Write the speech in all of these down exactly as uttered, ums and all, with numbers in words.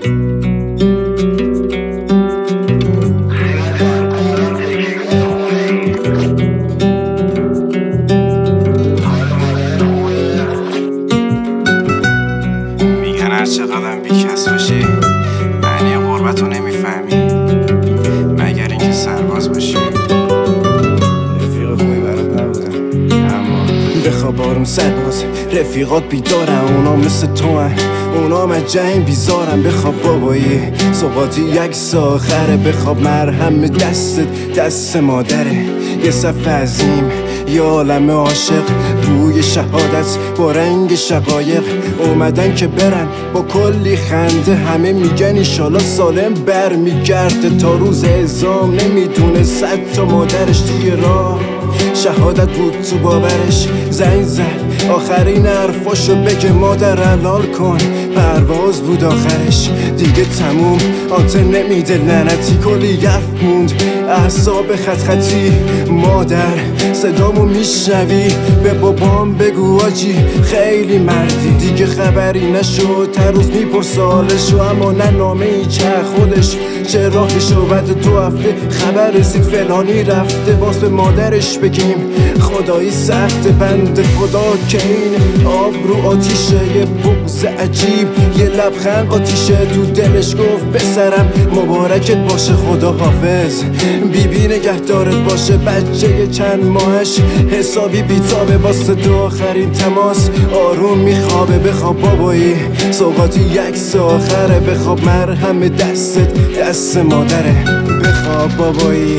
میگن هر چقدر بی کس باشی معنی غربت رو نمیفهمی مگر اینکه سرباز باشی. رفیق خوبی برات نبودم اما بخواب آروم سرباز، رفیقات بیدارن، اونا مثل تو هن، اونا من جنگ بیزارن. بخواب بابایی صبحاتی یک ساخره، بخواب مرهم دستت دست مادره. یه صف عظیم یه عالم عاشق، بوی شهادت با رنگ شقایق اومدن که برن با کلی خنده. همه میگن ایشالا سالم بر میگرده، تا روز اعزام نمیدونه صد تا مادرش توی راه شهادت بود تو باورش. زنگ زد آخرین حرفاشو بگه مادر حلال کن، پرواز بود آخرش دیگه تموم. آنتن نمیده لعنتی کلی حرف موند، اعصاب خط خطی. مادر صدامو میشنوی؟ به بابام بگو آجی خیلی مردی. دیگه خبری نشد هر روز میپرس حالشو، اما نه نامه ای چه خودش چه راهشو. بعد دو هفته خبر رسید فلانی رفته، باز به مادرش بگیم خدایی سخت. بند خدا که این آب رو آتیشه، یه بغض عجیب یه لبخند آتیشه تو دلش. گفت پسرم مبارکت باشه خدا حافظ، بیبی نگهدارت باشه. بچه چند ماهش حسابی بیتابه، واسه دو آخرین تماس آروم میخوابه. بخواب بابایی سوقاتی یک ساخره، بخواب مرهم دستت دست مادره. بخواب بابایی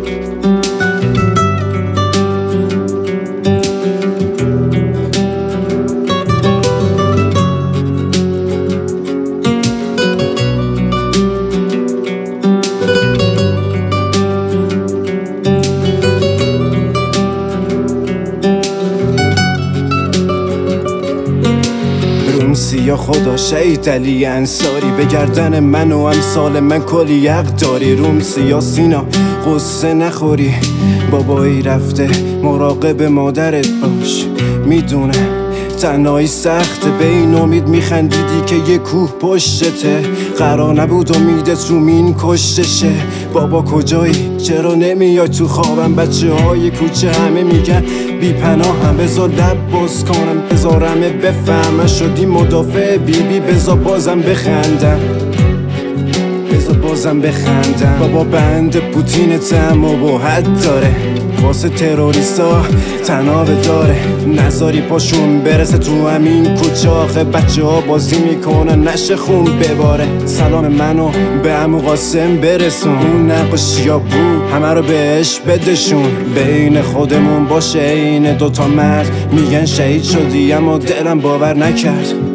یا خدا شهید علی انصاری، به گردن من و امثال من کلی حق داری. رومسی یا سینا قصه نخوری، بابایی رفته مراقب مادرت باش. میدونه تنهایی سخته، به این امید میخندیدی که یه کوه پشتته. قرار نبود امیدت رو مین کشتشه. بابا کجایی؟ چرا نمیای تو خوابم؟ بچه های کوچه همه میگن بی پناه هم، بذار لب باز کنم بذارمه بفهمم. شدی مدافع بیبی بذار بازم بخندم، بذار بازم بخندم. بابا بند پوتینت هم ابهت داره، واسه تروریستا تنابه داره. نذاری پاشون برسه تو همین کوچه، آخه بچه ها بازی میکنن نشه خون بباره. سلام منو به عمو قاسم برسون، اون نقاشی ها بود همه رو بهش بدشون. بین خودمون باشه این دوتا مرد، میگن شهید شدی اما دلم باور نکرد.